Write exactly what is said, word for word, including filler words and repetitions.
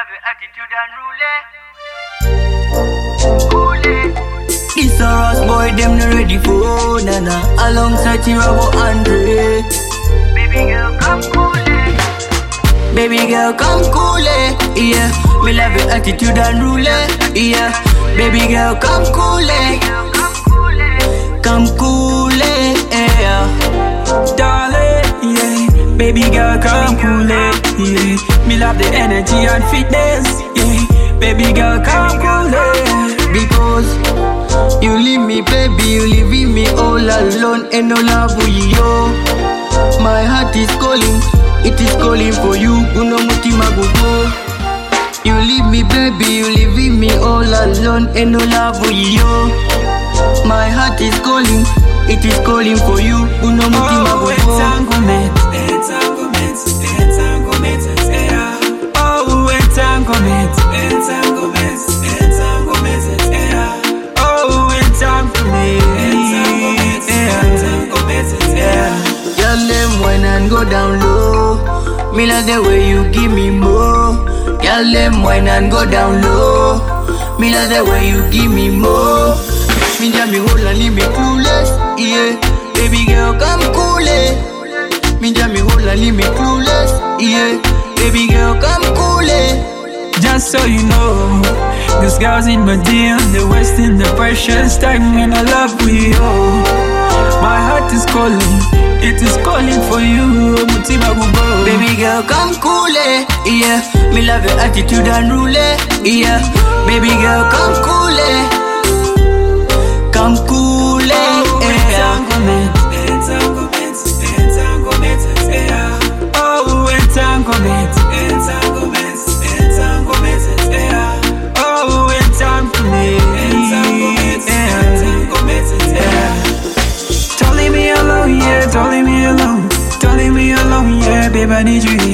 have your attitude and rule it. This a Ross boy, them not ready for Nana. Alongside Tirabo Andre. Baby girl, come cool it. Baby girl, come cool it. Yeah, me love your attitude and rule it. Yeah, baby girl, come cool it. Come cool it. Come cool it. Yeah, Darling, yeah. Baby girl, come cool it. Yeah, me love the energy and fitness. Yeah, baby girl, come cool it. because you leave me, baby, you leaving me all alone. Ain't no love with you. My heart is calling, it is calling for you. Uno mutima go. You leave me, baby, you leaving me all alone. Ain't no love with you. My heart is calling, it is calling for you. Uno mutima Oh, go. entanglement, entanglement, entanglement, yeah. Oh, entanglement, entanglement, entanglement, yeah. Oh, entanglement, entanglement, entanglement, yeah. Girl, them wine and go down low. Me love the way you give me more. Girl, them wine and go down low. Me love the way you give me more. Me jam me hold and leave me clueless. Yeah, baby girl, come cool it. Me jam me hold and leave me clueless. Yeah, baby girl, come cool it. Just so you know, this girl's in my D M, they're wasting the precious time when I love with you. My heart is calling, it is calling for you. Mutima Gubo. Baby girl, come cool it. Yeah, me love your attitude and rule it. Yeah, baby girl, come cool it. Come cool it. Oh, Yeah. entanglement, entanglement, entanglement, yeah. Oh, entanglement, entanglement, entanglement, yeah. Oh, entanglement, entanglement, entanglement, yeah. Don't leave me alone, yeah, don't leave me alone. Don't leave me alone, yeah, babe, I need you